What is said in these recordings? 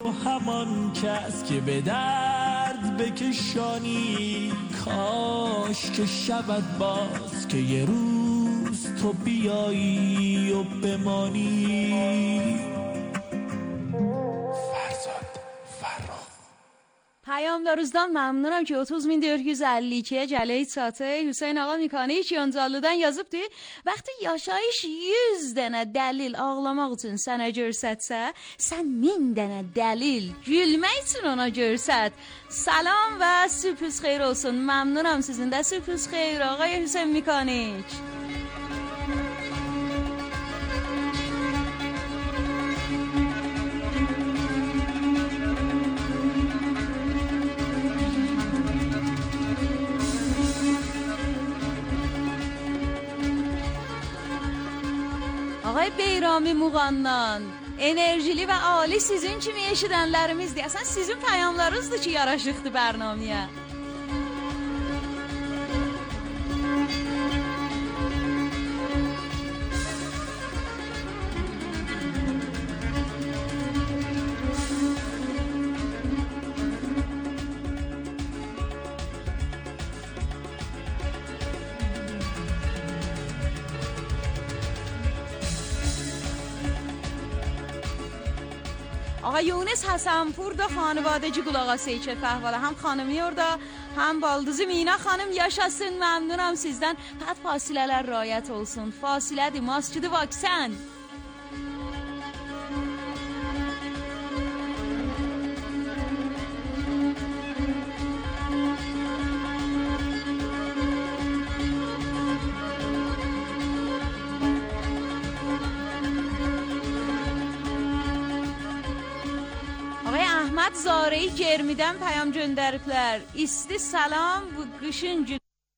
همان کس که به درد بکشانی، کاش که شود باز که یه روز تو بیایی و بمانی. پیام روزdan məmnunam ki 30.452 Cələyid Satı Hüseyn ağa Mekanik Yoncalıdan yazıbdı. Vaxtı yaşayış 100 dənə dəlil ağlamaq üçün sənə görsətsə, sən 1000 dənə dəlil gülmək üçün ona görsət. Salam və sübhünüz xeyir olsun. Məmnunam sizin də sübhünüz xeyir ağay Hüseyn Mekanik. Ağay Beyrami Muğandan enerjili və ali sizin kimi eşidənlərimizdir. Əsən sizin pəyamlarınızdır ki, yaraşıqdır bərnaməyə. آقا یونس حسنپور da خانوادگی qulaq asıyor ki fəhvalə. Həm xanımı orada, həm baldızı Mina xanım yaşasın. Məmnunam sizdən. Fəqət fasilələr riayət olsun. Fasilədir, maskıdır, vaksin. Əhməd Zareyi Germidən pəyam göndəriblər. İsti salam bu qışın günü.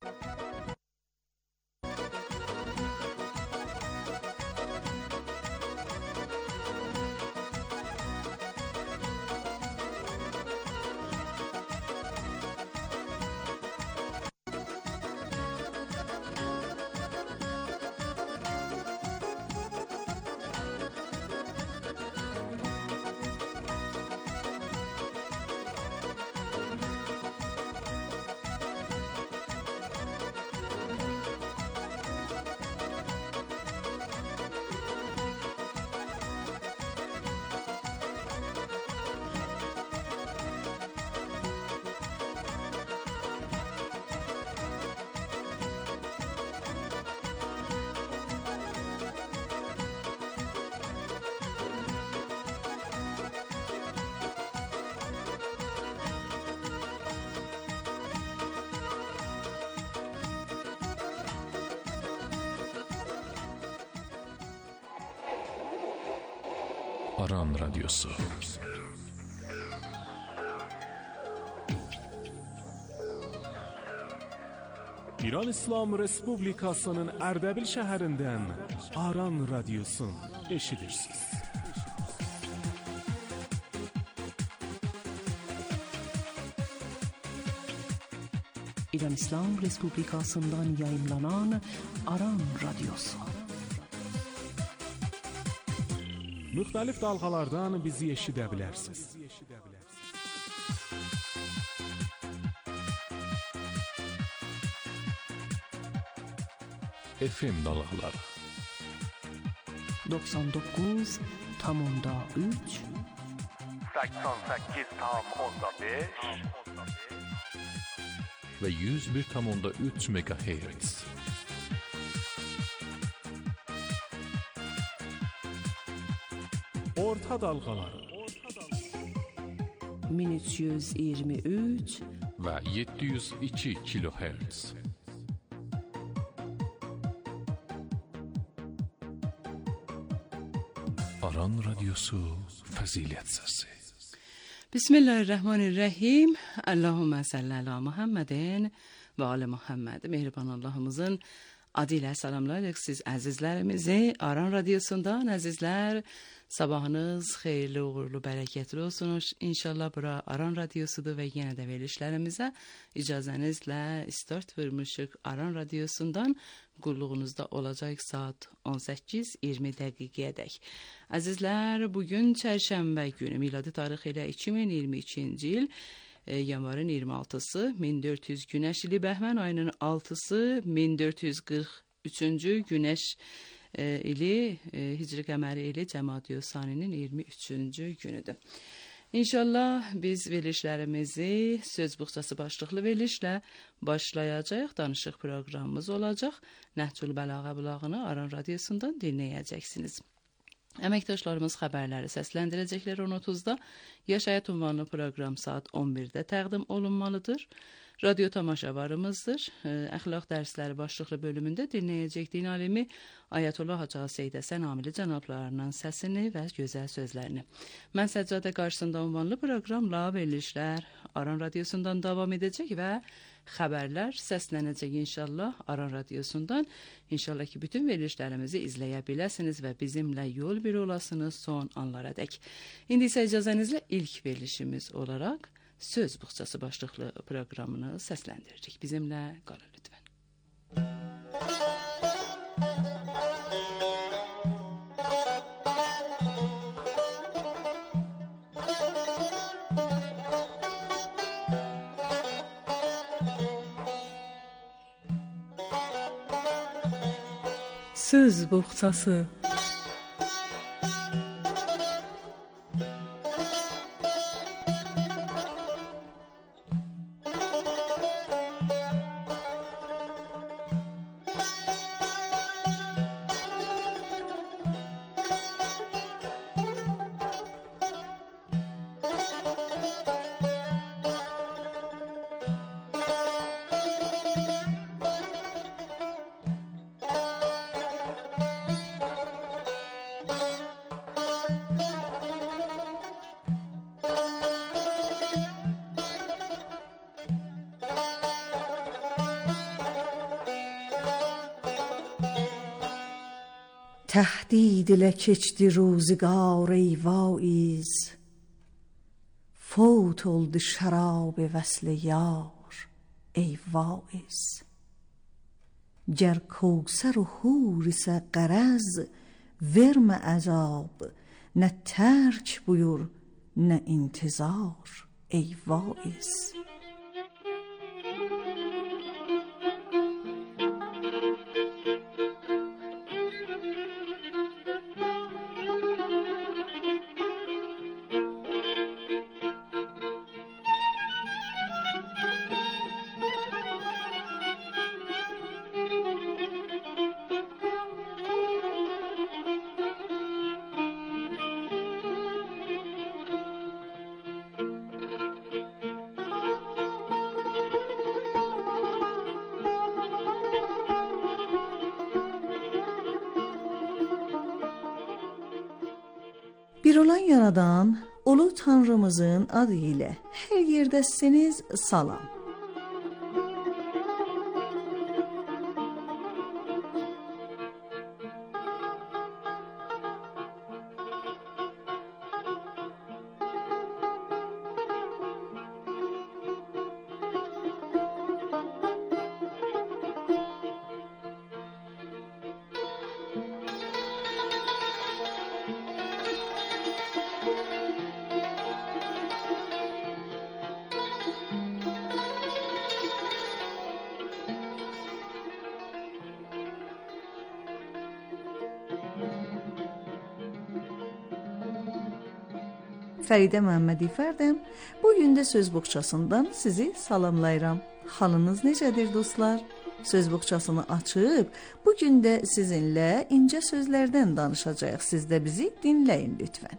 Aran Radyosu. İran İslam Respublikasının Ərdəbil şəhərindən Aran Radyosu eşidirsiniz. İran İslam Respublikasından yayınlanan Aran Radyosu. Müxtəlif dalğalardan bizi eşidə bilərsiniz. FM dalğaları 99.3 88.5 ve 101.3 MHz. Orta dalğaları 1323 ve 702 kHz. Aran Radyosu Fazilet Sesi. Bismillahirrahmanirrahim. Allahümme salli ala Muhammedin ve ala Muhammed. Mehriban Allah'ımızın adı ilə salamlayırıq siz əzizlərimizi. Aran Radiosundan əzizlər, sabahınız xeyirli, uğurlu, bərəkətli olsun. İnşallah bura Aran Radiosudur və yenə də verilişlərimizə icazənizlə start vermişik. Aran Radiosundan qulluğunuzda olacaq saat 18:20 dəqiqəyədək. Əzizlər, bugün çərşənbə günü, miladi tarixi ilə 2022-ci il yanvarın 26-sı 1400 Günəşli Bəhmən ayının 6-sı 1443-cü Günəş ili Hicri qəməri ili Cəmadi Saninin 23-cü günüdür. İnşallah biz verilişlərimizi söz buxçası başlıqlı verilişlə başlayacaq. Danışıq proqramımız olacaq. Nəhcül Bəlağə bulağını Aran Radiosundan dinləyəcəksiniz. Əməkdaşlarımız xəbərləri səsləndirəcəklər 10:30-da. Yaş Həyat ünvanlı proqram saat 11-də təqdim olunmalıdır. Radyo tamaşavarımızdır. Əxlaq dərsləri başlıqlı bölümündə dinləyəcək din alimi Ayətullah Hacı Seyid Həsən Amili cənablarının səsini və gözəl sözlərini. Mən Səccadə qarşısında ünvanlı proqramla verilişlər Aran Radiosundan davam edəcək və xəbərlər səslənəcək inşallah Aran Radiosundan. İnşallah ki, bütün verilişlərimizi izləyə biləsiniz və bizimlə yol bir olasınız son anlara dək. İndi isə icazənizlə ilk verilişimiz olaraq Söz buxçası başlıqlı proqramını səsləndiririk. Bizimlə qalın lütfən. Söz buxçası. تهدید ile keçdi روزگار ای واعظ فوت oldu şərab vəsl yar ey واعظ گر کوثر و حور isə qərəz vermə əzab nə tərk buyur nə intizar ey واعظ Bir olan yaradan, ulu Tanrımızın adı ilə hər yerdəsiniz salam. Fəridə Məmmədifərdəm. Bugün də söz buxçasından sizi salamlayıram. Halınız necədir dostlar? Söz buxçasını açıb, bugün də sizinlə incə sözlərdən danışacağıq. Siz də bizi dinləyin lütfən.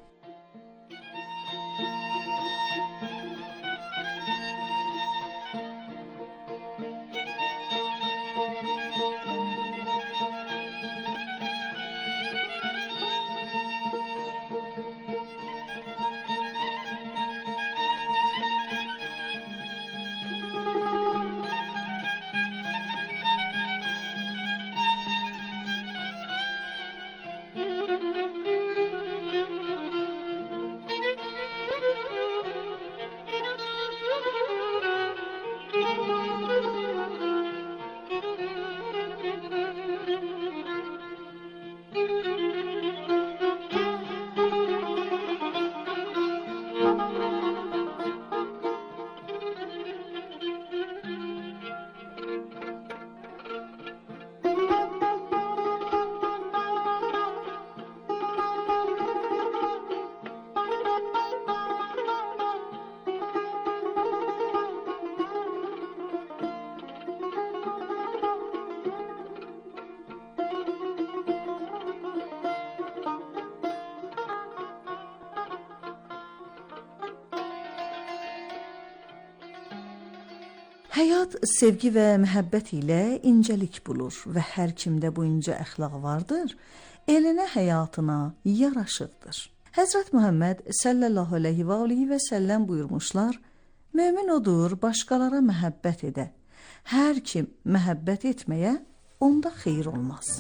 Həyat sevgi və məhəbbət ilə incəlik bulur və hər kimdə bu incə əxlaq vardır, elinə həyatına yaraşıqdır. Həzrət Muhammed sallallahu əleyhi və səlləm buyurmuşlar: mömin odur, başqalara məhəbbət edə. Hər kim məhəbbət etməyə, onda xeyir olmaz.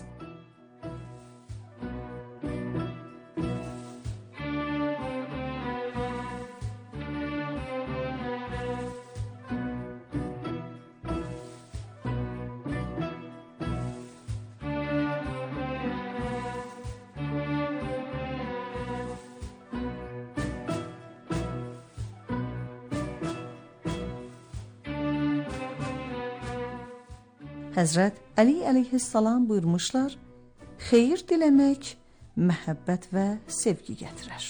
Həzrət Əli əleyhissalam buyurmuşlar: xeyir diləmək məhəbbət və sevgi gətirər.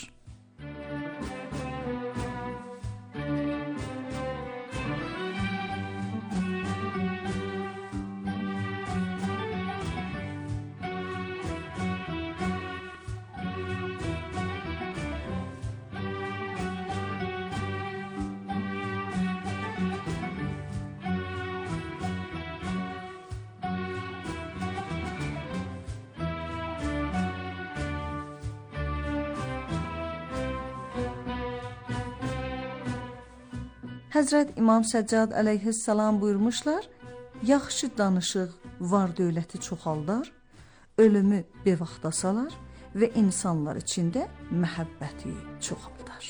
Həzrət İmam Səccad əleyhissalam buyurmuşlar: yaxşı danışıq var dövləti çoxaldar, ölümü bevaxta salar və insanlar içində məhəbbəti çoxaldar.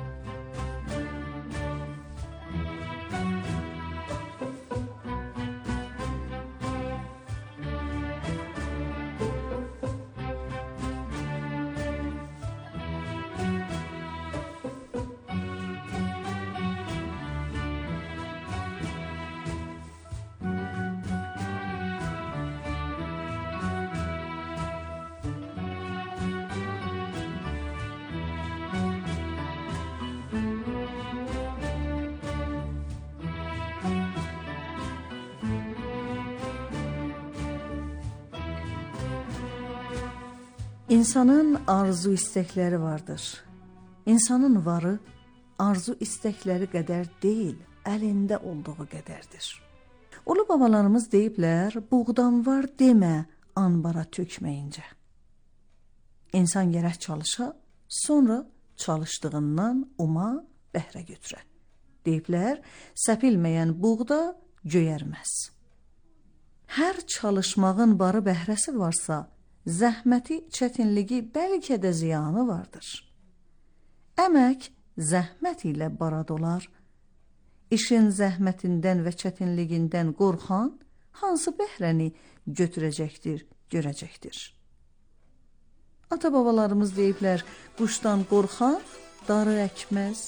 İnsanın arzu istəkləri vardır. İnsanın varı arzu istəkləri qədər deyil, əlində olduğu qədərdir. Ulu babalarımız deyiblər, buğdan var demə, anbara tökməyincə. İnsan gərək çalışa, sonra çalışdığından uma bəhrə götürə. Deyiblər, səpilməyən buğda göyərməz. Hər çalışmağın barı bəhrəsi varsa, zəhməti, çətinliyi, bəlkə də ziyanı vardır. Əmək zəhmət ilə barad olar. İşin zəhmətindən və çətinliyindən qorxan hansı bəhrəni götürəcəkdir, görəcəkdir. Ata-babalarımız deyiblər, quşdan qorxan darı əkməz.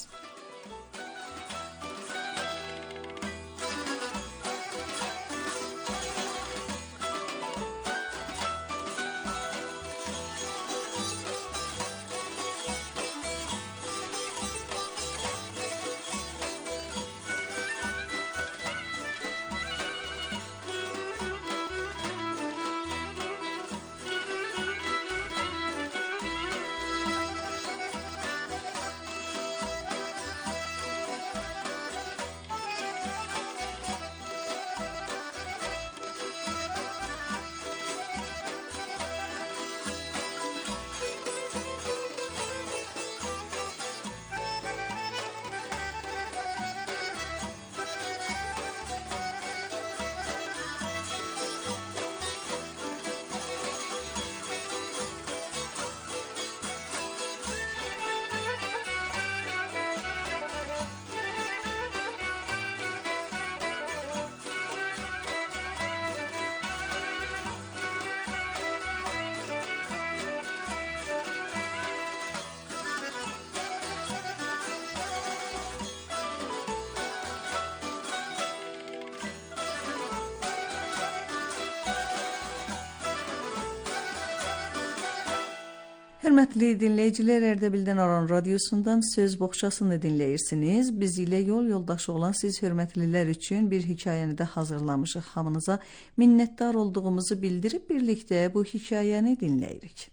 Hörmətli dinləyicilər, Ərdəbildən Aran Radiosundan söz boğçasını dinləyirsiniz. Biz ilə yol yoldaşı olan siz hörmətlilər üçün bir hekayəni də hazırlamışıq. Hamınıza minnətdar olduğumuzu bildirib birlikdə bu hekayəni dinləyirik.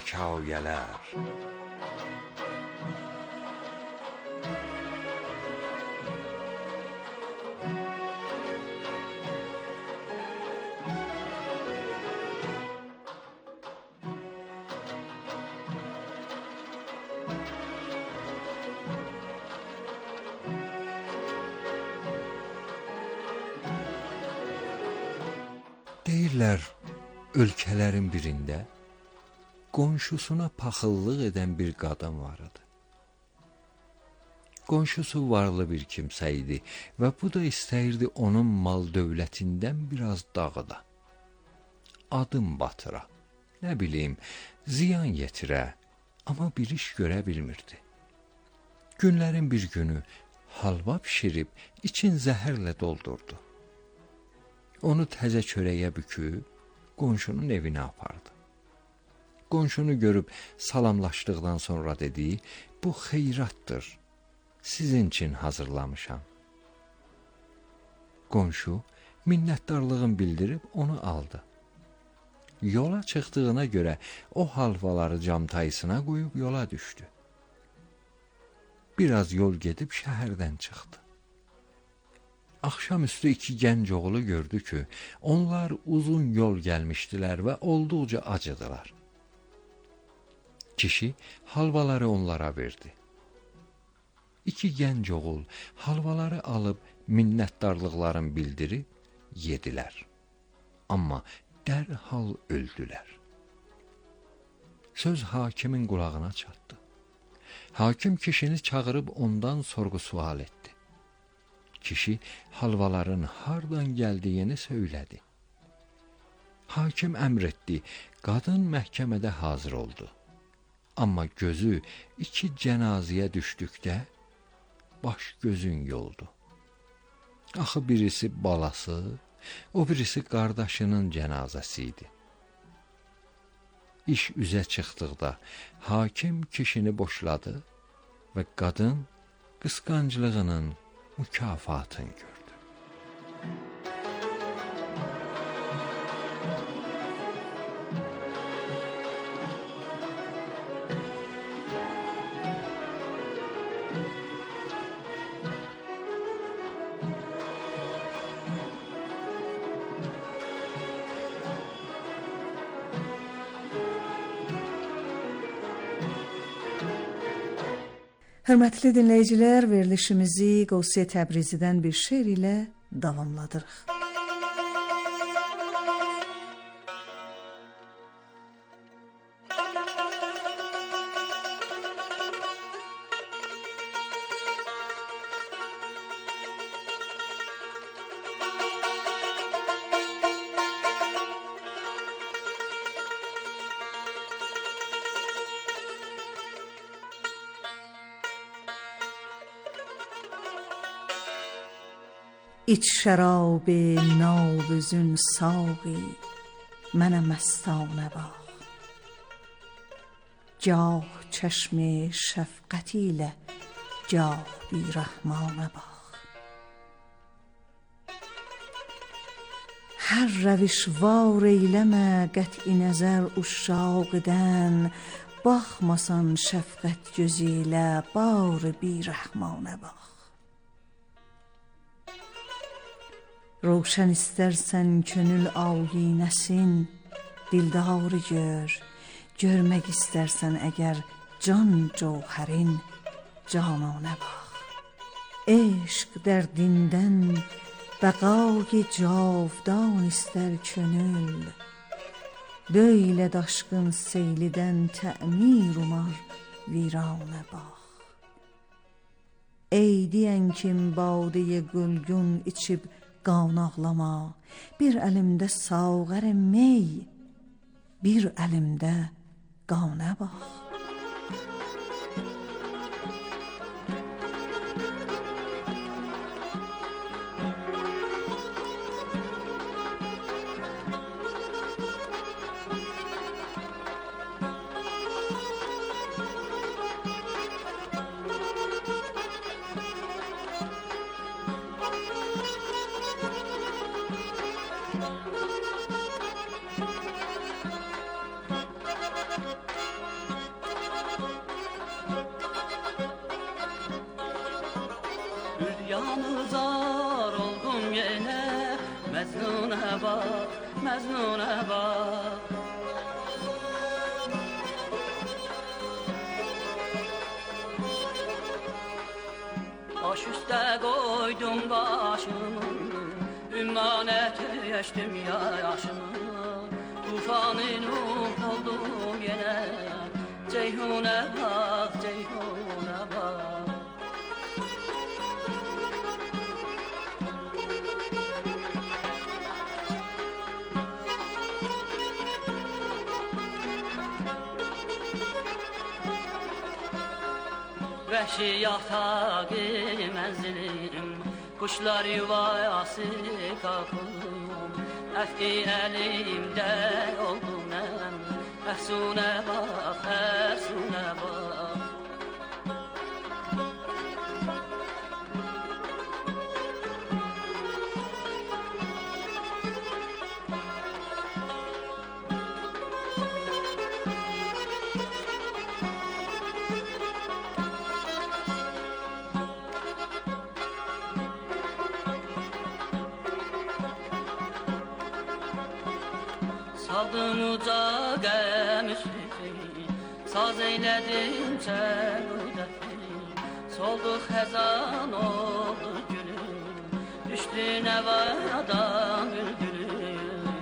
hekayələr. Deyirlər, ölkələrin birində qonşusuna paxıllıq edən bir qadın var idi. Qonşusu varlı bir kimsə idi və bu da istəyirdi onun mal dövlətindən biraz dağıda. Adım batıra, nə bilim, ziyan yetirə, amma bir iş görə bilmirdi. Günlərin bir günü halva bişirib için zəhərlə doldurdu. Onu təzə çörəyə büküb qonşunun evinə apardı. Qonşunu görüb salamlaşdıqdan sonra dedi, bu xeyratdır, sizin için hazırlamışam. Qonşu minnətdarlığını bildirib onu aldı. Yola çıxdığına görə o halvaları camtayısına qoyub yola düşdü. Biraz yol gedib şəhərdən çıxdı. Axşamüstü iki gənc oğlu gördü ki, onlar uzun yol gəlmişdilər və olduqca acıdılar. Kişi halvaları onlara verdi. İki gənc oğul halvaları alıb minnətdarlıqlarını bildirib yedilər. Amma dərhal öldülər. Söz hakimin qulağına çatdı. Hakim kişini çağırıb ondan sorğu-sual etdi. Kişi halvaların hardan gəldiyini söylədi. Hakim əmr etdi, qadın məhkəmədə hazır oldu. Amma gözü iki cənazəyə düşdükdə baş gözün yoldu. Axı birisi balası, o birisi qardaşının cənazəsi idi. İş üzə çıxdıqda hakim kişini boşladı və qadın qısqanclığının mükafatını gördü. Hörmətli dinləyicilər, verilişimizi Qövsiyə Təbrizidən bir şeir ilə davamladırıq. İç şراب نابزون ساقی من مستانه باغ جاه چشم شفقتیله جاه بیرحمانه باغ هر روشوار eyləmə qəti nəzər uşaqdən baxmasan şəfqət gözü ilə bar بیرحمانه باغ روشن istərsən könül ayinəsin, dildarı gör, görmək istərsən əgər can cövhərin cananə bax. Eşq dərdindən bəqayı cavdan istər könül, böylə daşqın seylidən təmir umar viranə bax. Ey deyən kim badeyi gülgün içib qan ağlama, bir əlimdə sağər mey, bir əlimdə qanə bax. Məcnunə bax, Məcnunə bax. Baş üstə qoydum başımı, ümmanət yaşdım yaşımı. Tufanın oldum yenə, Ceyhunə bax, Ceyhunə bax. Vəhşi yatağı mənzilim, quşlar yuvası qapım. Əfqi əlimdə oldum mən, Əhsunə bax, Əhsunə bax. Saldım uca qəm üstü, saz eylədim çəludəfi. Soldu xəzan oldu gülüm, düşdü nəvadan bülbülüm.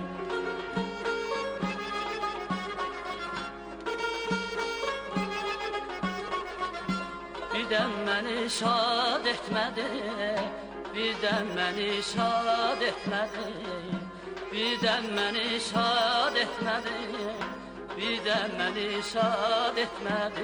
Birdən məni şad etmədi, birdən məni şad etmədi. Birdən məni şad etmədi, birdən məni şad etmədi.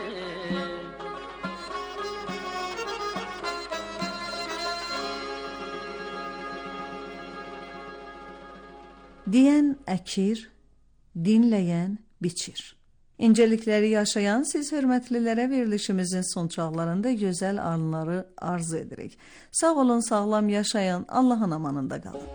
Deyən əkir, dinləyən biçir. İncelikləri yaşayan siz hörmətlilərə verilişimizin son çağlarında gözəl anları arzu edirik. Sağ olun, sağlam yaşayın, Allahın amanında qalın.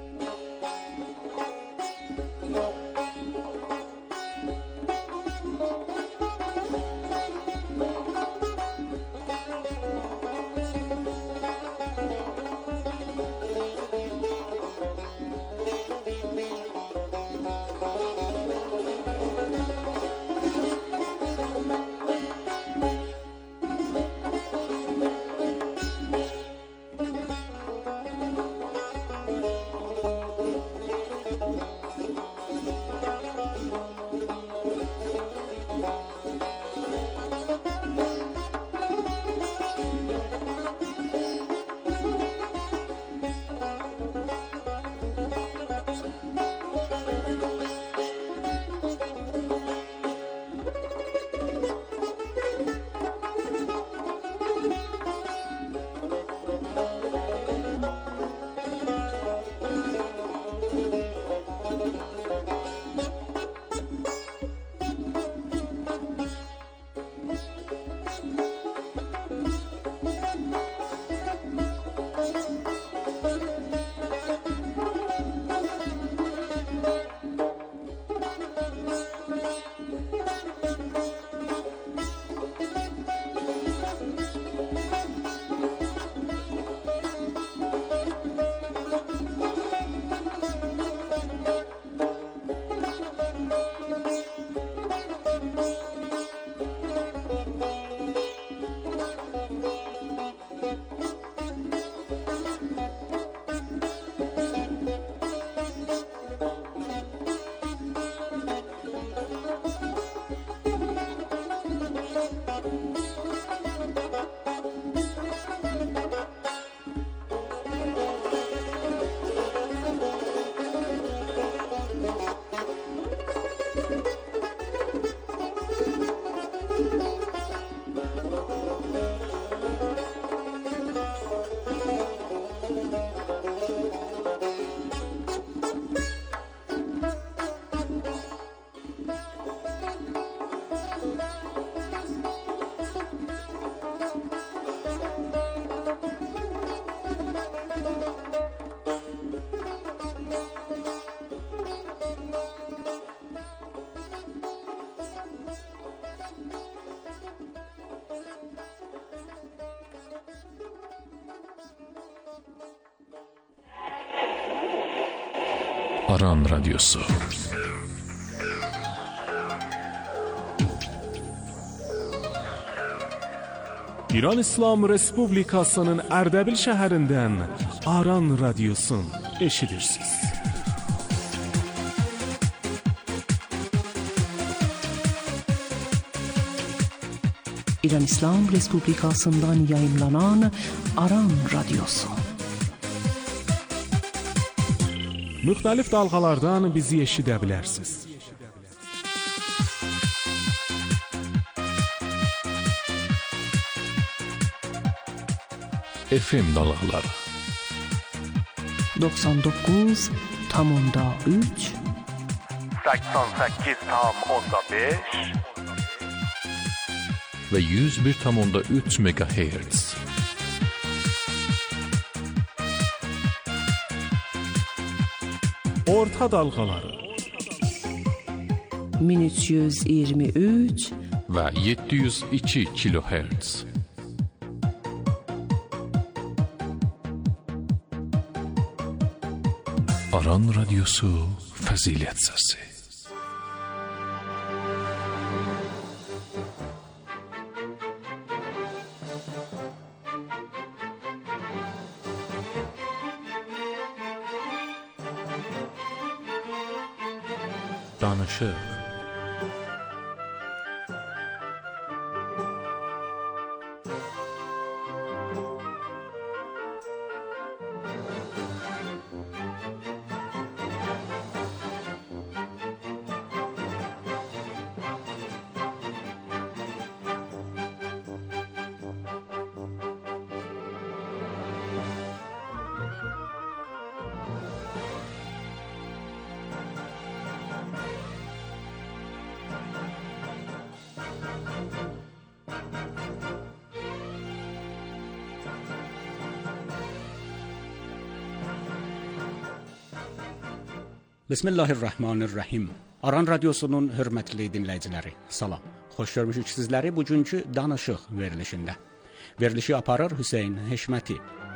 Aran Radyosu. İran İslam Respublikasının Ərdəbil şəhərindən Aran Radyosun eşidirsiniz. İran İslam Respublikasından yayımlanan Aran Radyosu. Müxtəlif dalğalardan bizi eşidə bilərsiniz. FM dalğaları 99.3 88.5 ve 101.3 MHz. Orta dalğaları 1323 ve 702 kHz. Aran Radyosu Fəzilət Səsi. Danışıq. Bismillahirrahmanirrahim. Aran Radyosu'nun hörmətli dinləyiciləri, salam. Xoş görmüşük sizləri bugünkü Danışıq verilişində. Verilişi aparır Hüseyn Heşməti.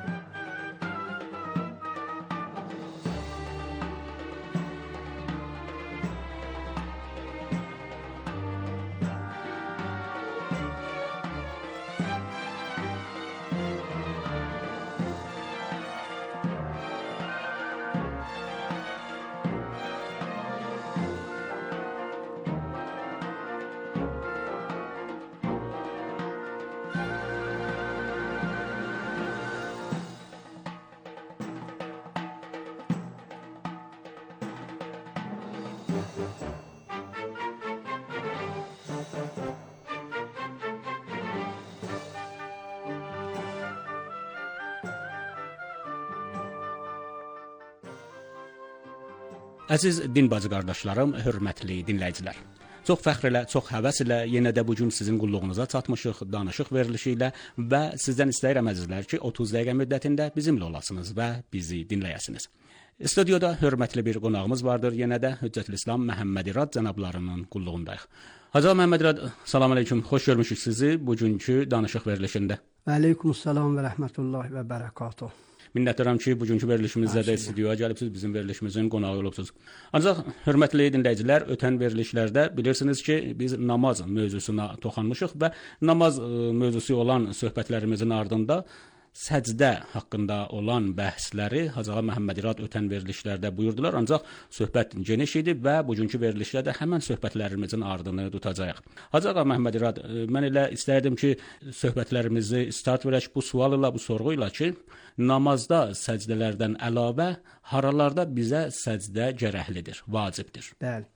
Əziz din bacı qardaşlarım, hörmətli dinləyicilər. Çox fəxr ilə, çox həvəs ilə yenə də bu gün sizin qulluğunuza çatmışıq danışıq verilişi ilə və sizdən istəyirəm əzizlər ki, 30 dəqiqə müddətində bizimlə olasınız və bizi dinləyəsiniz. Studiyada hörmətli bir qonağımız vardır. Yenə də Hüccətülislam Məhəmməd İrad cənablarının qulluğundayıq. Hacı Məhəmməd İrad, salam aleyküm. Xoş görmüşük sizi bugünkü danışıq verilişində. Aleykümselam və rəhmətullahi və bərəkatuh. Minnətdaram ki, bugünkü verilişimizdə də studiyaya gəlibsiniz, bizim verilişimizin qonağı olubsuz. Ancaq hörmətli dinləyicilər, ötən verilişlərdə bilirsiniz ki, biz namaz mövzusuna toxanmışıq və namaz mövzusu olan söhbətlərimizin ardında səcdə haqqında olan bəhsləri Hacı Məhəmməd İrad ötən verilişlərdə buyurdular. Ancaq söhbət geniş idi və bugünkü verilişlərdə həmən söhbətlərimizin ardını tutacağıq. Hacı Məhəmməd İrad, mən elə istərdim ki, söhbətlərimizi start verək bu sual ilə, bu sorğu ilə ki, namazda səcdələrdən əlavə haralarda bizə səcdə gərəklidir, vacibdir. Bəli.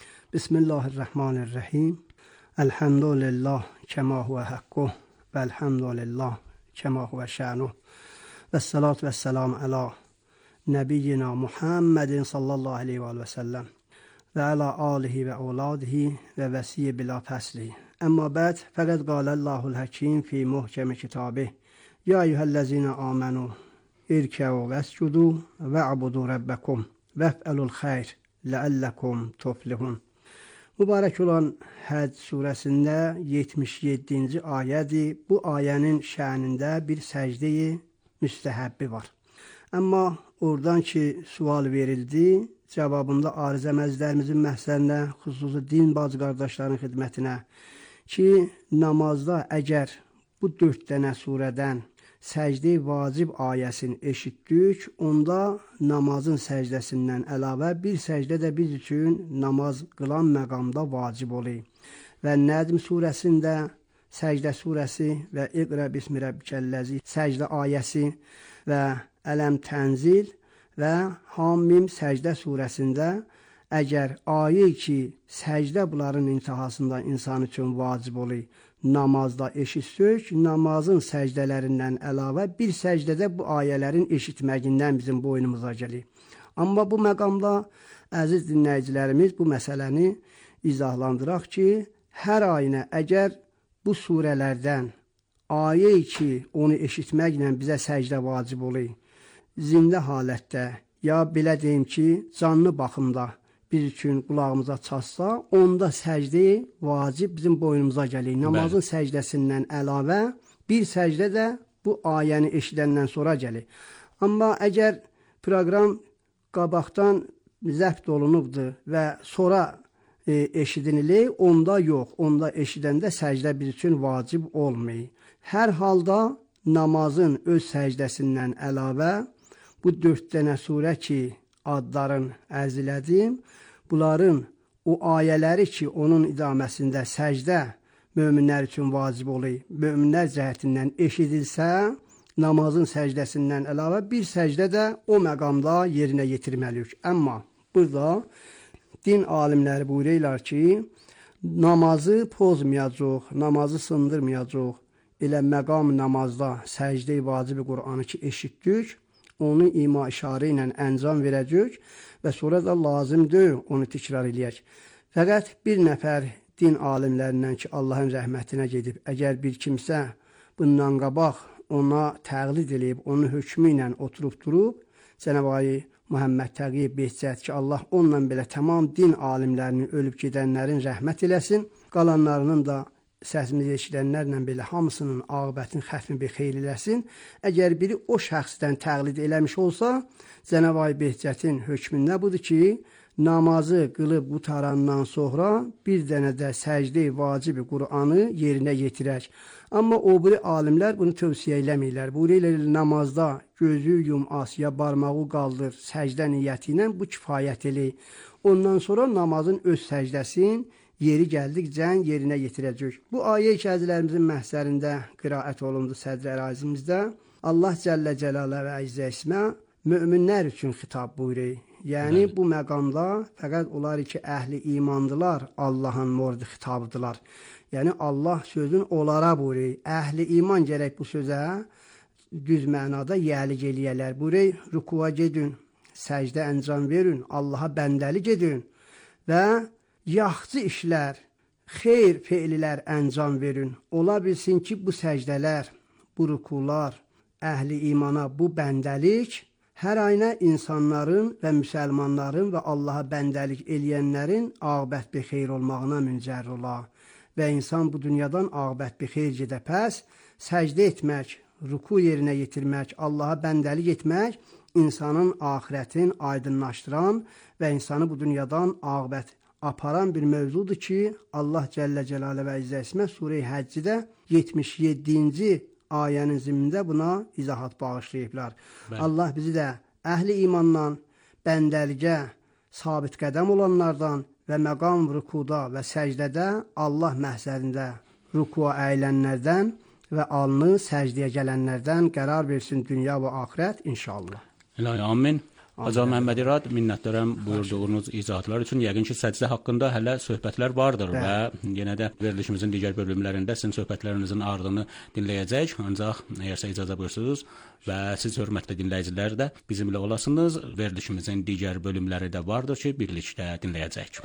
Bismillahirrahmanirrahim. Elhamdülillah kəma huvə haqqu və elhamdülillah kəma huvə şənuh və salatu və səlam əla nəbiyyina Muhammedin sallallahu aleyhi və səlləm və əla alihi və avladihi və vəsiyə bila fəslihi. Əmmə bəd, fəqəd qaləllahul həkim fi muhkəmi kitabih. Ya eyyuhəl-ləzina amanu irkəu vəscudu və abudu rəbbəkum vəf'əlul xeyr ləəlləkum tuflihun. Mübarək olan Həc surəsində 77-ci ayədir. Bu ayənin şənində bir səcdə-i müstəhəbbi var. Amma oradan ki sual verildi, cavabında arizə məzlərimizin məhsəlinə, xüsusi din bacı qardaşların xidmətinə ki, namazda əgər bu 4 dənə surədən səcdə-i vacib ayəsini eşitdik, onda namazın səcdəsindən əlavə bir səcdə də biz üçün namaz qılan məqamda vacib olur. Və Nəcm surəsində səcdə surəsi və İqra bismi rabbikəlləzi səcdə ayəsi və Ələm Tənzil və Hamim səcdə surəsində əgər ayə ki, səcdə bunların intihasında insan üçün vacib olur, namazda eşitsək, namazın səcdələrindən əlavə bir səcdədə bu ayələrin eşitməyindən bizim boynumuza gəlir. Amma bu məqamda, əziz dinləyicilərimiz, bu məsələni izahlandıraq ki, hər ayına əgər bu surələrdən ayə ki, onu eşitməklə bizə səcdə vacib olur, zində halətdə, ya belə deyim ki, canlı baxımda biz üçün qulağımıza çatsa, onda səcdə vacib bizim boynumuza gəlir. Namazın səcdəsindən əlavə bir səcdə də bu ayəni eşidəndən sonra gəlir. Amma əgər proqram qabaqdan zəbt olunubdur və sonra eşidinilir, onda yox. Onda eşidəndə səcdə biz üçün vacib olmayır. Hər halda namazın öz səcdəsindən əlavə bu 4 dənə surə ki, adların ərz elədim, bunların o ayələri ki, onun idaməsində səcdə möminlər üçün vacib olur, möminlər cəhətindən eşidilsə, namazın səcdəsindən əlavə bir səcdə də o məqamda yerinə yetirməliyik. Amma burada din alimləri buyururlar ki, namazı pozmayacaq, namazı sındırmayacaq, elə məqam namazda səcdə-i vacibi Qur'anı ki, eşitdik, onu ima işarə ilə əncam verəcək və sonra da lazımdır onu təkrar eləyək. Fəqət bir nəfər din alimlərindən ki, Allahın rəhmətinə gedib, əgər bir kimsə bundan qabaq ona təqlid eləyib, onun hökmü ilə oturub durub, Cənab-ı Muhammed Təqiy Behçət ki, Allah onunla belə tamam din alimlərinin ölüb gedənlərin rəhmət eləsin, qalanlarının da səsimizi eşidənlərlə belə hamısının aqibətini xəfmi bir xeyr eləsin. Əgər biri o şəxsdən təqlid eləmiş olsa, Cənab-ı Behçətin hökmündə budur ki, namazı qılıb qutarandan sonra bir dənə də səcdə-i vacibi Qur'anı yerinə yetirək. Amma o biri alimlər bunu tövsiyə eləmirlər. Bu ilə namazda gözü yum as ya barmağı qaldır səcdə niyyəti ilə bu kifayət eləyir. Ondan sonra namazın öz səcdəsini yeri gəldikcə yerinə yetirəcək. Bu ayə-i kərzlərimizin məhsərində qiraət olundu sədr ərazimizdə. Allah Cəllə Cəlalə və Əzzə İsmə möminlər üçün xitab buyurur. Yəni bu məqamda fəqət onlar ki, əhli imandılar, Allahın mordi xitabıdılar. Yəni Allah sözün onlara buyurur. Əhli iman gərək bu sözə düz mənada yəlik eləyərlər. Buyurur, rükuva gedin, səcdə əncam verin, Allaha bəndəlik edin və yaxşı işlər, xeyr feillər əncam verin. Ola bilsin ki, bu səcdələr, bu rükular, əhli imana bu bəndəlik hər ayına insanların və müsəlmanların və Allaha bəndəlik eləyənlərin aqibət bir xeyr olmağına müncər ola və insan bu dünyadan aqibət bir xeyr gedə pəs, səcdə etmək, ruku yerinə yetirmək, Allaha bəndəlik etmək insanın axirətin aydınlaşdıran və insanı bu dünyadan aqibət aparan bir mövzudur ki, Allah Cəllə Cəlalə və İzzə İsmə Surə-i Həccidə 77-ci ayənin zimində buna izahat bağışlayıblar. Allah bizi də əhli imandan, bəndəligə, sabit qədəm olanlardan və məqam rükuda və səcdədə Allah məhzərində rükua əyilənlərdən və alnı səcdəyə gələnlərdən qərar versin dünya və axirət inşallah. İlahi, amin. Hacı Məhəmməd İrad, minnətdaram buyurduğunuz izahatlar üçün. Yəqin ki, səcdə haqqında hələ söhbətlər vardır və yenə də verilişimizin digər bölümlərində sizin söhbətlərinizin ardını dinləyəcək. Ancaq əgərsə icazə buyursunuz və siz hörmətli dinləyicilər də bizimlə olasınız. Verilişimizin digər bölümləri də vardır ki, birlikdə dinləyəcək.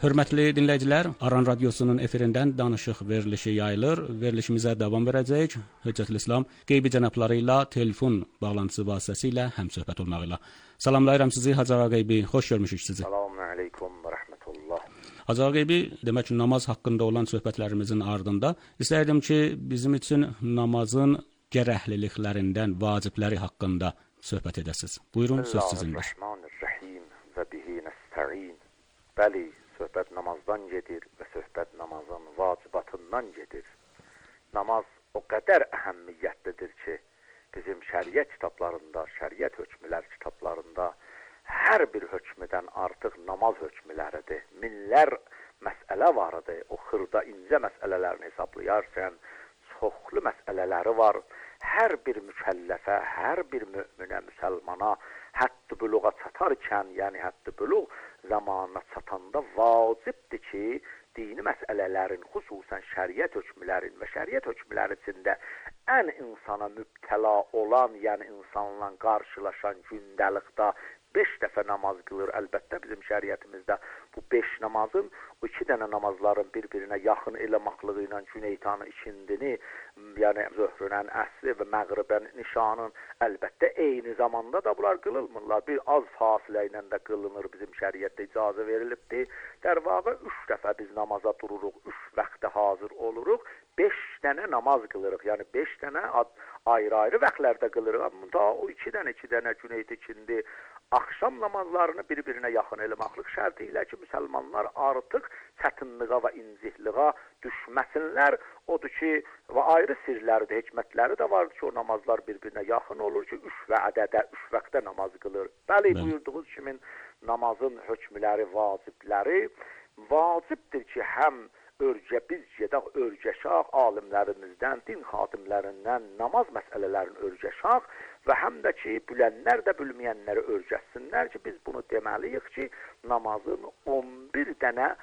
Hörmətli dinləyicilər, Aran Radiosunun efirindən danışıq verilişi yayılır. Verilişimizə davam verəcəyik. Hüccətül İslam qeybi cənabları ilə telefon bağlantısı vasitəsilə həmsöhbət olmaqla. Salamlayıram sizi Hacı Ağa qeybi, xoş görmüşük sizi. Selamun aleykum və rəhmətullah. Hacı Ağa qeybi, demək ki, namaz haqqında olan söhbətlərimizin ardında istərdim ki, bizim üçün namazın gərəkliliklərindən, vacibləri haqqında söhbət edəsiniz. Buyurun, söz sizindir. Bismillahirrahmanirrahim və bihi nəstə'in. Bəli, söhbət namazdan gedir və söhbət namazın vacibatından gedir. Namaz o qədər əhəmiyyətlidir ki, bizim şəriət kitablarında, şəriət hökmlər kitablarında hər bir hökmüdən artıq namaz hökmləridir. Minlər məsələ vardı. O xırda incə məsələlərini hesablayarkən çoxlu məsələləri var. Hər bir mükəlləfə, hər bir möminə, müsəlmana hədd-i büluğa çatarkən, yəni hədd-i büluq zamanına çatanda vacibdir ki, dini məsələlərin, xüsusən şəriət hökmlərin və şəriət hökmləri içində ən insana mübtəla olan, yəni insanla qarşılaşan gündəlikdə 5 dəfə namaz qılır. Əlbəttə bizim şəriətimizdə bu 5 namazın, o 2 dənə namazların bir-birinə yaxın eləmaqlığı ilə Cüneytanın ikindini, yəni zöhrünün, əsri və məğribən nişanın əlbəttə eyni zamanda da bunlar qılınmırlar. Bir az fasilə ilə də qılınır, bizim şəriətdə icazə verilibdir. در واقع 3 dəfə biz namaza dururuq, 3 vaxtda hazır oluruq, 5 dənə namaz qılırıq. Yəni 5 dənə ayrı-ayrı vaxtlarda qılırıq. Amma o 2 dənə Cüneyd ikindi axşam namazlarını bir-birinə yaxın eləməklik şərti ilə ki, müsəlmanlar artıq çətinliyə və incikliyə düşməsinlər. Odur ki, və ayrı sirləri, hikmətləri də vardır ki, o namazlar bir-birinə yaxın olur ki, 3 vədədə, 3 vaxtda namaz qılır. Bəli, buyurduğunuz kimi namazın hökmləri, vacibləri vacibdir ki, həm biz gedək, örgəşaq alimlərimizdən, din xadimlərindən namaz məsələlərini örgəşaq və həm də ki, bilənlər də bilməyənləri örgəşsinlər ki, biz bunu deməliyik ki, namazın 11 dənə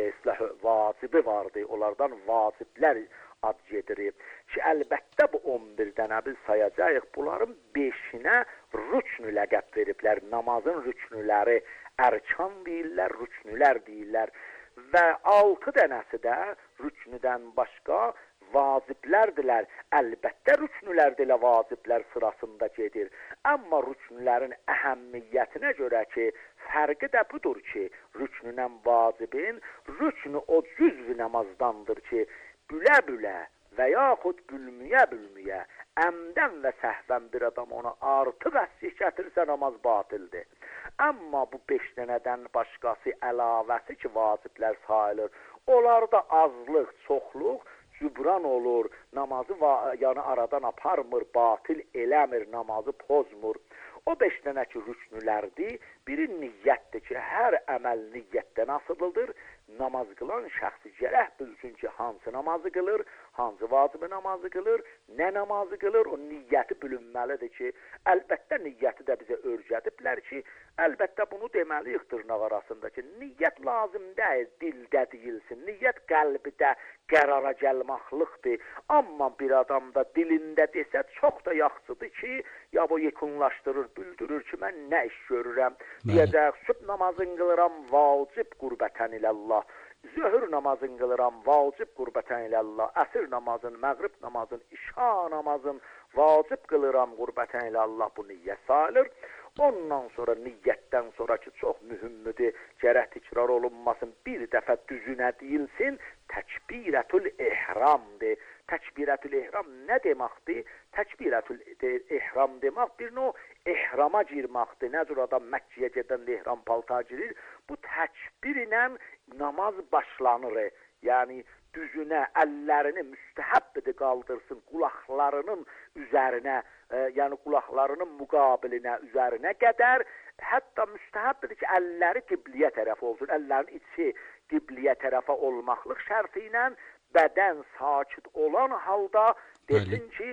vacibi vardır. Onlardan vaciblər ad gedir ki, əlbəttə bu 11 dənə biz sayacağıq. Bunların 5-inə rüknü ləqəb veriblər. Namazın rüknüləri ərkan deyirlər, rüknülər deyirlər. Və 6 dənəsi də rüknüdən başqa vaciblərdirlər. Əlbəttə rüknülərdə vaciblər sırasında gedir. Amma rüknülərin əhəmmiyyətinə görə ki, fərqi də budur ki, rüknündən vacibin, rüknü o cüzv namazdandır ki, bülə-bülə və yaxud bülməyə, əmdən və səhvən bir adam ona artıq əsih gətirsə namaz batildir. Amma bu 5 dənədən başqası əlavəsi ki, vaciblər sayılır. Onlarda azlıq, çoxluq cübran olur, namazı yəni aradan aparmır, batil eləmir, namazı pozmur. O 5 dənə ki, rüknülərdir. Biri niyyətdir ki, hər əməl niyyətdən asılıdır. Namaz qılan şəxsi gərək bilsin ki, hansı namazı qılır, hansı vacibi namazı qılır, nə namazı qılır, o niyyəti bilinməlidir ki, əlbəttə niyyəti də bizə öyrədiblər ki, əlbəttə bunu deməliyik dırnaq arasında ki, niyyət lazım deyil, dildə deyilsin, niyyət qəlbdə qərara gəlməklikdir. Amma bir adam da dilində desə çox da yaxşıdır ki, ya bu yekunlaşdırır, bildirir ki, mən nə iş görürəm, deyəcək, sübh namazın qılıram, vacib qurbətən ilallah. Zöhr namazın qılıram, vacib qurbətən ilallah. Əsr namazın, məğrib namazın, işa namazın vacib qılıram, qurbətən ilallah. Bu niyyət sayılır. Ondan sonra niyyətdən sonraki çox mühümdür, gərək təkrar olunmasın, bir dəfə düzünə deyilsin, təkbirətül ehramdır. Təkbirətül ehram nə deməkdir? Təkbirətül ehram demək bir növ ehrama girməkdir. Nə cür adam Məkkəyə gedəndə ehram paltar girir? Bu təkbir ilə namaz başlanır. Yəni düzünə əllərini müstəhəbdir qaldırsın qulaqlarının üzərinə, yəni qulaqlarının müqabilinə, üzərinə qədər. Hətta müstəhəbdir ki, əlləri qibliyə tərəf olsun. Əllərin içi qibliyə tərəfə olmaqlıq şərti ilə bədən sakit olan halda desin ki,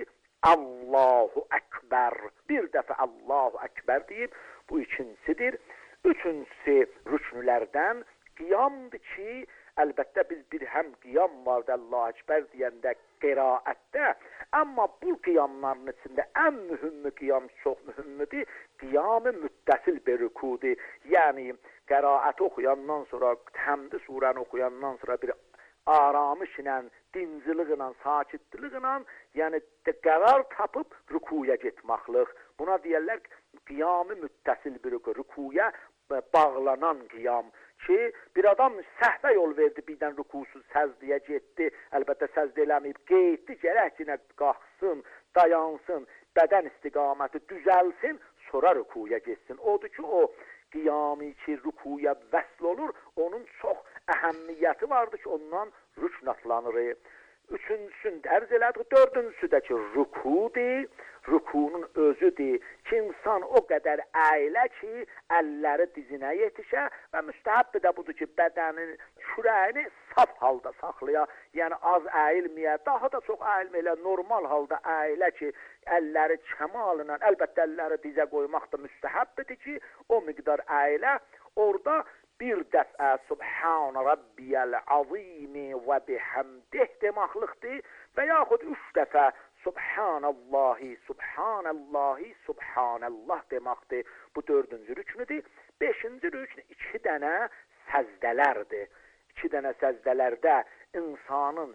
Allahu Ekber. Bir dəfə Allahu Ekber deyib, bu ikincisidir. Üçüncüsü rüknülərdən qiyamdır ki, əlbəttə biz bir həm qiyam vardı Allahu Ekber deyəndə qiraətdə, amma bu qiyamların içində ən mühümü qiyam, çox mühümüdür, qiyam-ı müttəsil bir rükudur. Yəni qiraəti oxuyandan sonra, həmd surəni oxuyandan sonra bir aramış ilə, dinclik ilə, sakitlik ilə, yəni qərar tapıb rükuya getməklik. Buna deyirlər qiyam-ı müttəsil bir rükuya bağlanan qiyam. Ki bir adam səhvə yol verdi, birdən rükusuz səzdəyə getdi, əlbəttə səzdə eləməyib, qeyddi, gərək yenə qalxsın, dayansın, bədən istiqaməti düzəlsin, sonra rükuya getsin. Odur ki, o qiyami ki, rükuya vəsl olur, onun çox əhəmmiyyəti vardır ki, ondan rükn atlanır. Üçüncüsünü dərz elədik, dördüncüsü də ki, rükudur, rükunun özüdür ki, insan o qədər əylə ki, əlləri dizinə yetişə və müstəhəb də budur ki, bədənin kürəyini saf halda saxlaya, yəni az əyilməyə, daha da çox əyilməyə, normal halda əylə ki, əlləri kəmalına, əlbəttə əlləri dizə qoymaq da müstəhəbdir ki, o miqdar əylə, orada bir dəfə Subhan Rabbiyəl Azimi və bihamdih deməklikdir və yaxud 3 dəfə Subhanallahi, Subhanallahi, Subhanallah deməkdir. Bu 4-cü rüknüdür. 5-ci rükn 2 dənə səzdələrdir. 2 dənə səzdələrdə insanın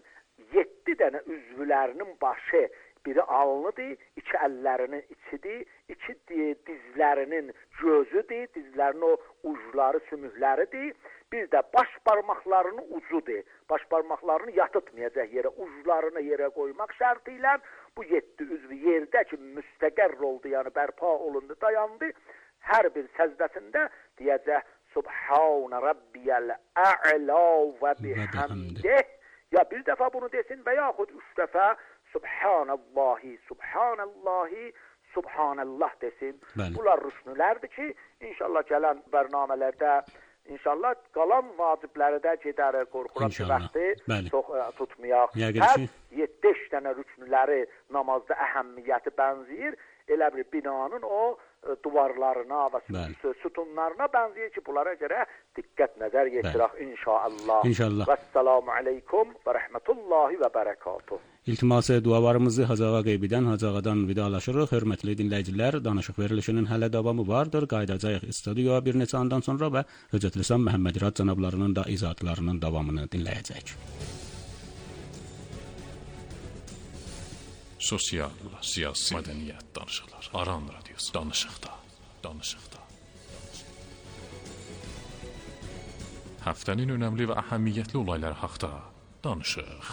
7 dənə üzvlərinin başı, biri alnıdır, 2 əllərinin içidir, 2 dizlərinin gözüdür, dizlərinin o ucları, sümükləridir. Bir də baş barmaqlarının ucudur. Baş barmaqlarını yatıtmayacaq yerə, uclarını yerə qoymaq şərti ilə bu 7 üzvü yerdə ki, müstəqər oldu, yəni bərpa olundu, dayandı. Hər bir səzdəsində deyəcək Subhan Rabbiyəl A'la və bihamdih. Ya bir dəfə bunu desin və yaxud 3 dəfə Subhanallahi, Subhanallahi, Subhanallah desin. Bəli. Bunlar rüknülərdir ki, inşallah gələn bərnamələrdə, inşallah qalan vacibləri də gedərik, qorxuram ki, vaxtı çox tutmayaq. Hər 7-5 dənə rüknüləri namazda əhəmmiyyəti bənziyir. Elə bir binanın o duvarlarına və sütunlarına bənziyir ki, bunlara görə diqqət nəzər yetirək inşallah. İnşallah. Vəssalamu aleykum və rəhmətullahi və bərəkatuh. İltimas dualarımızı Hacı Ağa Qeybidən, Hacı Ağadan vidalaşırıq. Hörmətli dinləyicilər, danışıq verilişinin hələ davamı vardır. Qayıdacağıq studiyaya bir neçə andan sonra və Hüccət Lisan Məhəmməd İrad cənablarının da izahatlarının davamını dinləyəcəyik. Sosial, siyasi, mədəniyyət danışıqlar. Aran Radiosu. Danışıqda. Həftənin önəmli və əhəmiyyətli olayları haqqında danışıq.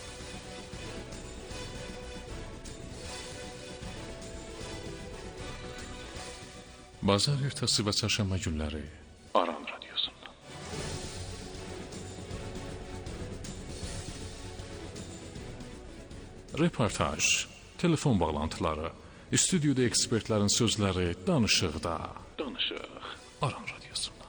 Bazar ertəsi və çərşənbə günləri Aran Radiosundan. Reportaj, telefon bağlantıları, stüdyoda ekspertlərin sözləri, danışıq. Aran Radiosundan.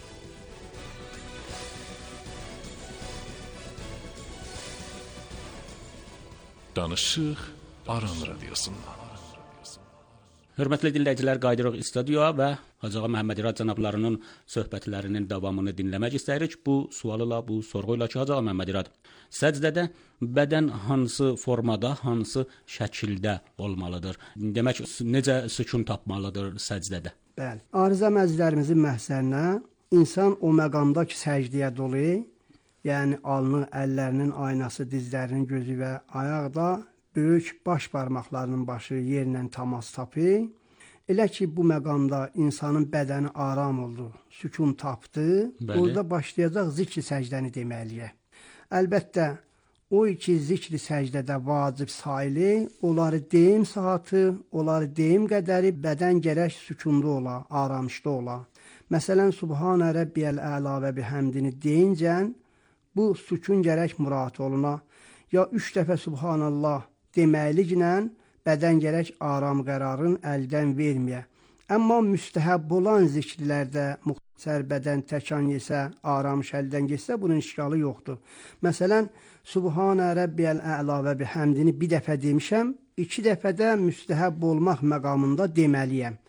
Danışıq Aran Radiosundan. Hörmətli dinləyicilər, qayıdırıq studiyaya və Hacı Ağa Məhəmməd İrad cənablarının söhbətlərinin davamını dinləmək istəyirik. Bu sualla, bu sorğuyla ki, Hacı Ağa Məhəmməd İrad, səcdədə bədən hansı formada, hansı şəkildə olmalıdır? Demək, necə sükun tapmalıdır səcdədə? Bəli. Arıza məzlərimizin məhzərinə insan o məqamda ki, səcdiyə dolu, yəni alnı, əllərinin aynası, dizlərinin gözü və ayaqda böyük baş barmaqlarının başı yerlə təmas tapır. Elə ki, bu məqamda insanın bədəni aram oldu, sükun tapdı, orada başlayacaq zikri səcdəni deməliyək. Əlbəttə, o iki zikri səcdədə vacib sayılı, onları deyim saatı, onları deyim qədəri bədən gərək sükunda ola, aramışda ola. Məsələn, Subhanə Rəbbiyəl Əla və bihamdini deyincən, bu sükun gərək mürat oluna. Ya 3 dəfə Subhanallah deməkliklə bədən gərək aram qərarın əldən verməyə. Amma müstəhəb olan zikirlərdə müxtəsər bədən təkan yesə, aramış əldən geçsə, bunun işgalı yoxdur. Məsələn, Subhanə Rəbbiyəl Əla və bihamdini bir dəfə demişəm, 2 dəfə də müstəhəb olmaq məqamında deməliyəm.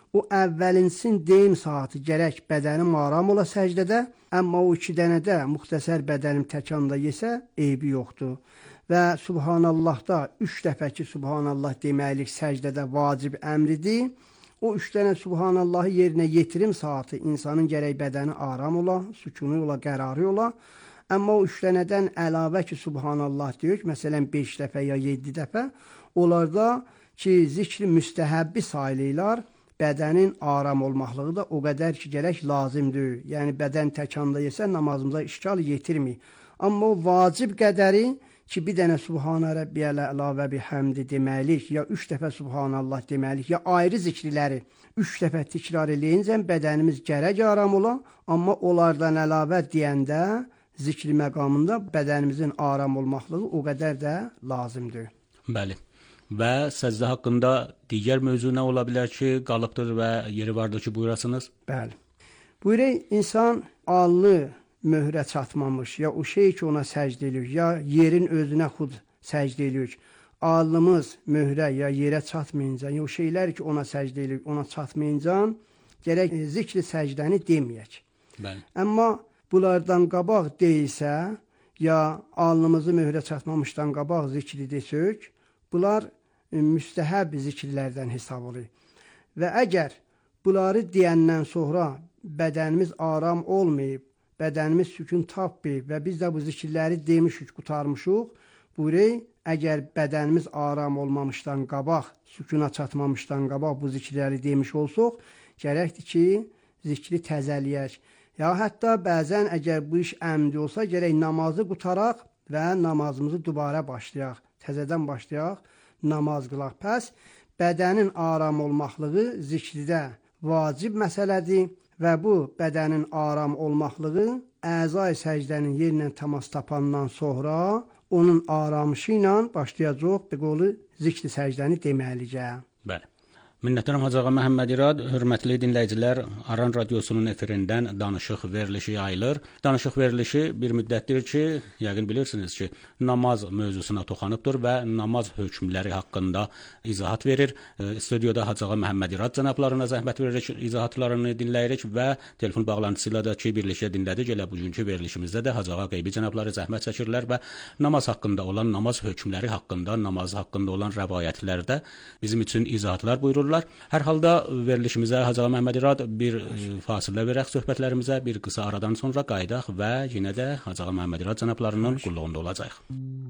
o əvvəlinsin deyim saatı gərək bədənim aram ola səcdədə, amma o 2 dənə də müxtəsər bədənim təkanda yesə, eybi yoxdur. Və Subhanallahda 3 dəfə ki, Subhanallah deməklik səcdədə vacib əmridir. O 3 dənə Subhanallahı yerinə yetirim saatı insanın gərək bədəni aram ola, sükunu ola, qərarı ola. Amma o 3 dənədən əlavə ki, Subhanallah deyək, məsələn 5 dəfə ya 7 dəfə, onlarda ki, zikri müstəhəbbi sayılırlar, bədənin aram olmaqlığı da o qədər ki, gərək lazımdır. Yəni, bədən təkanda yesə, namazımıza işgal yetirmir. Amma o vacib qədəri ki, bir dənə Subhanə Rəbbiyələ əlavə bir həmdi deməklik, ya 3 dəfə Subhanallah deməklik, ya ayrı zikriləri 3 dəfə təkrar eləyincə bədənimiz gərək aram ola, amma onlardan əlavə deyəndə zikri məqamında bədənimizin aram olmaqlığı o qədər də lazımdır. Bəli. Və səcdə haqqında digər mövzu nə ola bilər ki, qalıbdır və yeri vardır ki, buyurasınız? Bəli. Buyurək, insan alnı möhrə çatmamış, ya o şey ki ona səcdə edirik, ya yerin özünə xud səcdə edirik. Alnımız möhrə ya yerə çatmayınca, ya o şeylər ki ona səcdə edirik, ona çatmayınca gərək zikri səcdəni deməyək. Bəli. Amma bunlardan qabaq deyilsə, ya alnımızı möhrə çatmamışdan qabaq zikri desək, bunlar müstəhəb zikirlərdən hesab olur. Və əgər bunları deyəndən sonra bədənimiz aram olmayıb, bədənimiz sükun tapmayıb və biz də bu zikirləri demişik, qutarmışıq, buyurək, əgər bədənimiz aram olmamışdan qabaq, sükuna çatmamışdan qabaq bu zikirləri demiş olsuq, gərəkdir ki, zikri təzəliyək. Ya hətta bəzən əgər bu iş əmdi olsa, gərək namazı qutaraq və namazımızı dubara başlayaq, təzədən başlayaq, namaz qılaq. Pəs, bədənin aram olmaqlığı zikridə vacib məsələdir və bu bədənin aram olmaqlığı əzai səcdənin yerinə təmas tapandan sonra onun aramışı ilə başlayacaq bir qolu zikri səcdəni deməyəcək. Bəli. Minnətdaram Hacı Ağa Məhəmməd İrad. Hörmətli dinləyicilər, Aran Radiosunun efirindən danışıq verilişi yayılır. Danışıq verilişi bir müddətdir ki, yəqin bilirsiniz ki, namaz mövzusuna toxanıbdır və namaz hökmləri haqqında izahat verir. Studiyada Hacı Ağa Məhəmməd İrad cənablarına zəhmət veririk, izahatlarını dinləyirik və telefon bağlantısıyla da ki, birlikdə dinlədik. Elə bugünkü verilişimizdə də Hacı Ağa qeybi cənabları zəhmət çəkirlər və namaz haqqında olan, namaz hökmləri haqqında, namaz haqqında olan rəvayətlərdə bizim üçün izahatlar buyururlar. Hər halda verilişimizə Hacı Ağa Məhəmməd İrad bir fasilə verək söhbətlərimizə, bir qısa aradan sonra qayıdaq və yenə də Hacı Ağa Məhəmməd İrad cənablarının qulluğunda olacaq.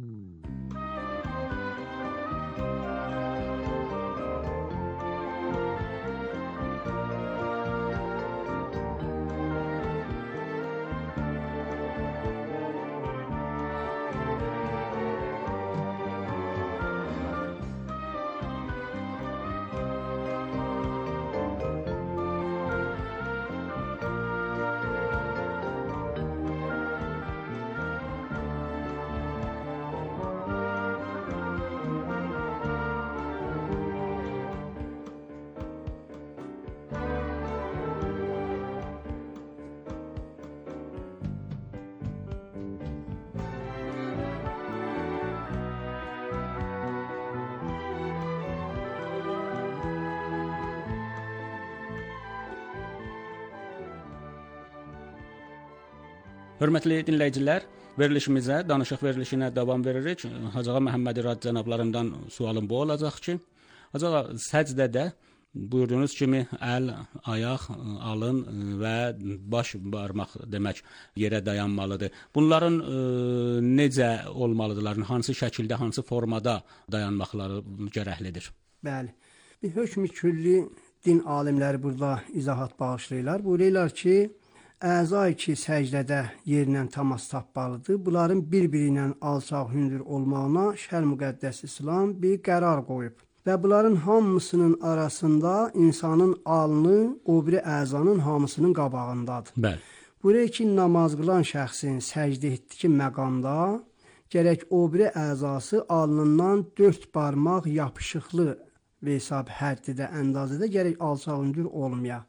Hörmətli dinləyicilər, verilişimizə, danışıq verilişinə davam veririk. Hacı Ağa Məhəmməd İrad cənablarından sualım bu olacaq ki, Hacı Ağa, səcdədə buyurduğunuz kimi əl, ayaq, alın və baş barmaq demək yerə dayanmalıdır. Bunların necə olmalıdırlar? Hansı şəkildə, hansı formada dayanmaqları gərəklidir? Bəli. Bir hökm-i külli din alimləri burada izahat bağışlayırlar. Buyururlar ki, əzai ki, səcdədə yerlə təmas tapmalıdır. Bunların bir-biri ilə alçaq hündür olmağına şər müqəddəs İslam bir qərar qoyub. Və bunların hamısının arasında insanın alnı o biri əzanın hamısının qabağındadır. Bəli. Buraya ki, namaz qılan şəxsin səcdə etdiyi məqamda gərək o biri əzası alnından 4 barmaq yapışıqlı və hesab həddidə, əndazədə gərək alçaq hündür olmaya.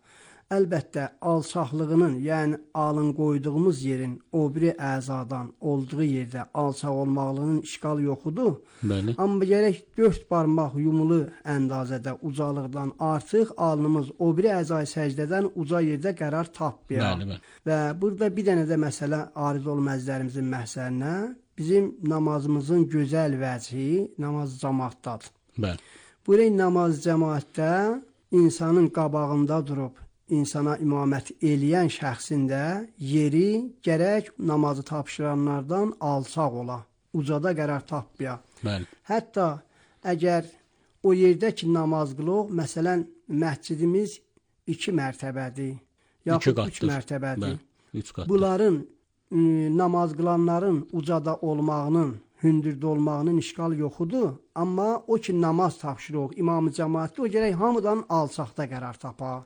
əlbəttə alçaqlığının, yəni alın qoyduğumuz yerin o biri əzadan olduğu yerdə alçaq olmaqlığının işğalı yoxudur. Bəli. Amma gərək 4 barmaq yumulu əndazədə ucalıqdan artıq alnımız o biri əzayı səcdədən uca yerdə qərar tapmıyor. Bəli, bəli. Və burada bir dənə də məsələ ariz olmaz əzlərimizin məhsərinə. Bizim namazımızın gözəl vəci namaz cəmaatdadır. Bəli. Bu namaz cəmaatdə insanın qabağında durub insana imamət eləyən şəxsin də yeri gərək namazı tapşıranlardan alçaq ola, ucada qərar tapmaya. Bəli. Hətta əgər o yerdə ki namaz qılıq, məsələn, məscidimiz 2 mərtəbədir, yaxud 3 mərtəbədir. Bunların namaz qılanların ucada olmağının, hündürdə olmağının işğalı yoxudur. Amma o ki namaz tapşırıq, imam-ı cəmaatda o gərək hamıdan alçaqda qərar tapa.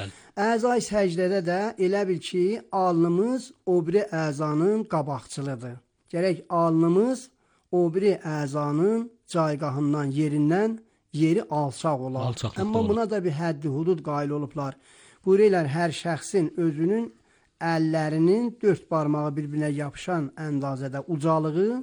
Əzay səcdədə də elə bil ki, alnımız o biri əzanın qabaqçılıdır. Gərək alnımız o biri əzanın caygahından, yerindən yeri alçaq olar. Amma buna da bir həddi hudud qail olublar. Buyururlar, hər şəxsin özünün əllərinin 4 barmağı bir-birinə yapışan əndazədə ucalığı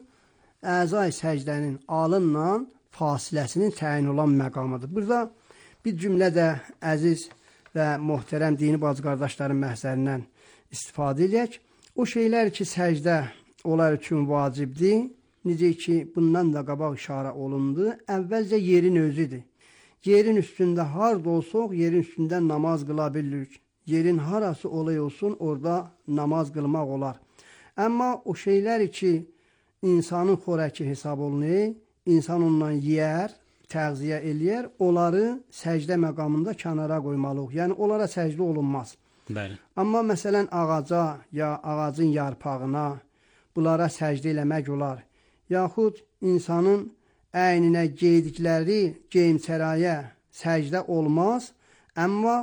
əzay səcdənin alınla fasiləsinin təyin olan məqamıdır. Burada bir cümlə də əziz və möhtərəm dini bacı qardaşların məhzərindən istifadə edək. O şeylər ki, səcdə onlar üçün vacibdir, necə ki, bundan da qabaq işarə olundu, əvvəlcə yerin özüdür. Yerin üstündə harda olsaq, yerin üstündə namaz qıla bilirik. Yerin harası olay olsun, orada namaz qılmaq olar. Amma o şeylər ki, insanın xorəki hesab olunur, insan ondan yeyər, təğziyə eləyər, onları səcdə məqamında kənara qoymalıyıq. Yəni, onlara səcdə olunmaz. Bəli. Amma məsələn, ağaca ya ağacın yarpağına bunlara səcdə eləmək olar. Yaxud insanın əyninə geydikləri geyimçəraya səcdə olmaz, amma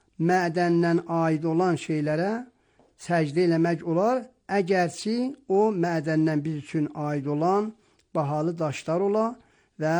mədəndən aid olan şeylərə səcdə eləmək olar. Əgərçi o mədəndən biz üçün aid olan bahalı daşlar ola və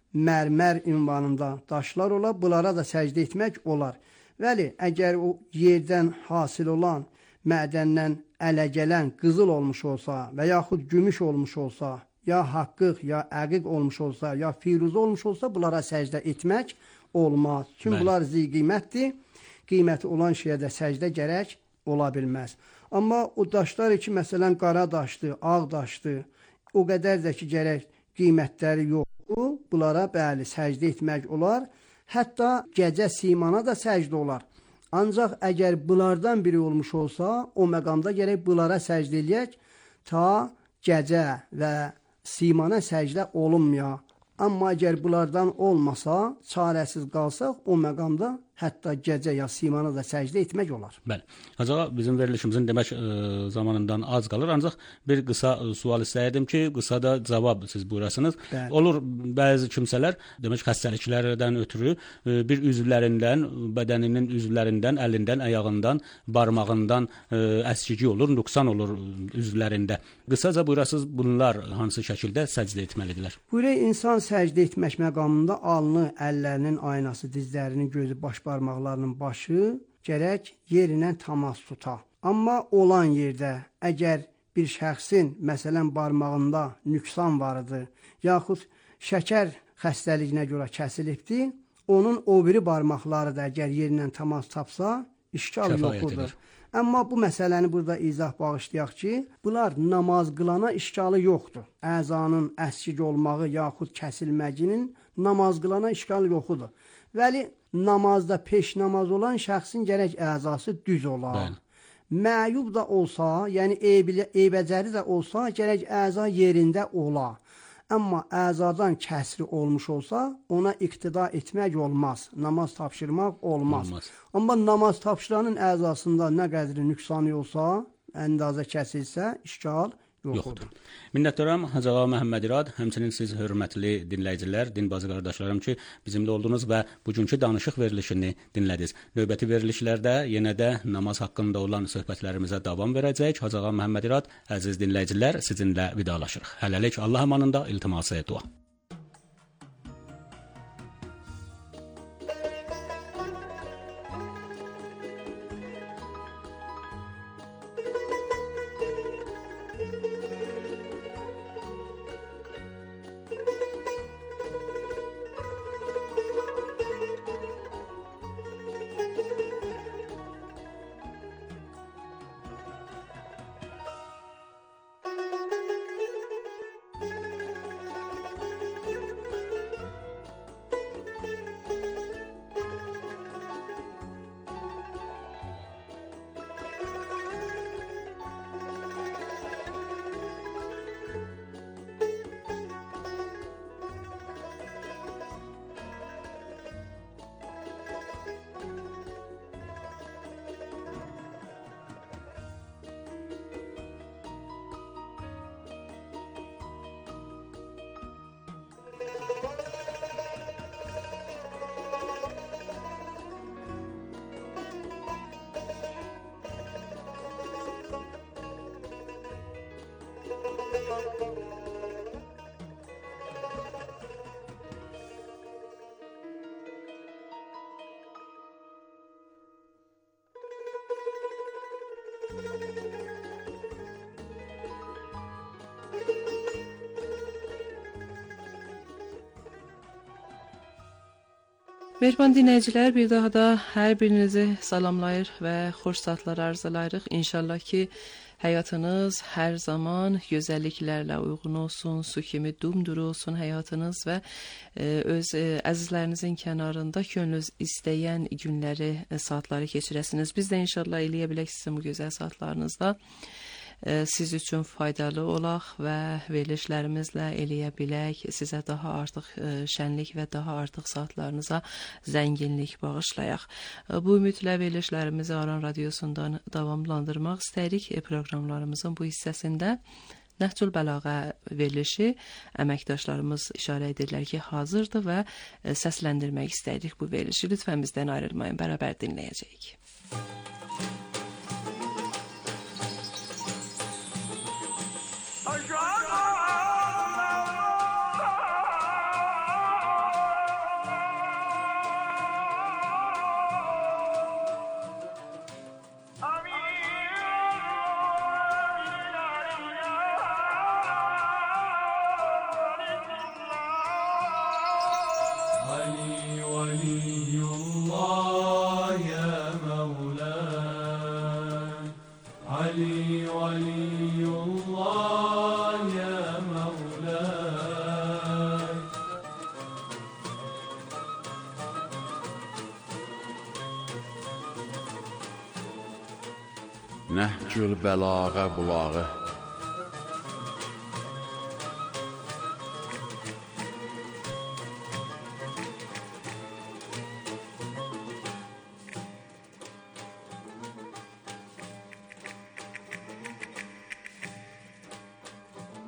mərmər ünvanında daşlar ola, bunlara da səcdə etmək olar. Bəli, əgər o yerdən hasil olan, mədəndən ələ gələn qızıl olmuş olsa və yaxud gümüş olmuş olsa, ya haqqıq, ya əqiq olmuş olsa, ya firuz olmuş olsa, bunlara səcdə etmək olmaz. Çünki bunlar qiymətdir. Qiyməti olan şeyə də səcdə gərək ola bilməz. Amma o daşlar ki, məsələn, qara daşdır, ağ daşdır, o qədər də ki, gərək qiymətləri yoxdur. Bunlara bəli, səcdə etmək olar. Hətta gecə simana da səcdə olar. Ancaq əgər bunlardan biri olmuş olsa, o məqamda gərək bunlara səcdə eləyək, ta gecə və simana səcdə olunmuyor. Amma əgər bunlardan olmasa, çarəsiz qalsaq, o məqamda hətta gecə ya simana da səcdə etmək olar. Bəli. Acağa bizim verilişimizin demək zamanından az qalır. Ancaq bir qısa sual istəyirdim ki, qısa da cavab siz buyurasınız. Bəli. Olur, bəzi kimsələr demək xəstəliklərdən ötürü bir üzvlərindən, bədəninin üzvlərindən, əlindən, ayağından, barmağından əskiki olur, nöqsan olur üzvlərində. Qısaca buyurasınız, bunlar hansı şəkildə səcdə etməlidirlər? Buyurək, insan səcdə etmək məqamında alnı, əllərinin aynası, dizlərinin gözü, baş barmaqlarının başı gərək yerinə təmas tuta. Amma olan yerdə əgər bir şəxsin, məsələn, barmağında nüqsan vardı, yaxud şəkər xəstəliyinə görə kəsilibdir, onun o biri barmaqları da əgər yerindən təmas tapsa, işgal yoxudur. Amma bu məsələni burada izah bağışlayaq ki, bunlar namaz qılana işgalı yoxdur. Əzanın əskik olmağı yaxud kəsilməyinin namaz qılana işgalı yoxudur. Vəli namazda peş namaz olan şəxsin gərək əzası düz olar. Məyub da olsa, yəni eybəcəri də olsa, gərək əza yerində ola. Amma əzadan kəsri olmuş olsa, ona iqtida etmək olmaz. Namaz tapşırmaq olmaz. Amma namaz tapşıranın əzasında nə qədri nüqsanı olsa, əndazə kəsilsə, işgal yoxdur. Minnətdaram Hacı Ağa Məhəmməd İrad, həmçinin siz hörmətli dinləyicilər, din bacı qardaşlarım ki, bizimlə oldunuz və bugünkü danışıq verilişini dinlədiniz. Növbəti verilişlərdə yenə də namaz haqqında olan söhbətlərimizə davam verəcək. Hacı Ağa Məhəmməd İrad, əziz dinləyicilər, sizinlə vidalaşırıq. Hələlik Allah amanında, iltiması dua. Mehriban dinləyicilər, bir daha da hər birinizi salamlayır və xoş saatlar arzulayırıq. İnşallah ki, həyatınız hər zaman gözəlliklərlə uyğun olsun, su kimi dumduru olsun həyatınız və öz əzizlərinizin kənarında könlünüz istəyən günləri, saatları keçirəsiniz. Biz də inşallah eləyə bilək sizin bu gözəl saatlarınızda siz üçün faydalı olaq və verilişlərimizlə eləyə bilək, sizə daha artıq şənlik və daha artıq saatlarınıza zənginlik bağışlayaq. Bu ümidlə verilişlərimizi Aran Radiosundan davamlandırmaq istəyirik. Proqramlarımızın bu hissəsində Nəhcül Bəlağə verilişi əməkdaşlarımız işarə edirlər ki, hazırdır və səsləndirmək istəyirik bu verilişi. Lütfən bizdən ayrılmayın, bərabər dinləyəcəyik. Nəhcül Bəlağə bulağı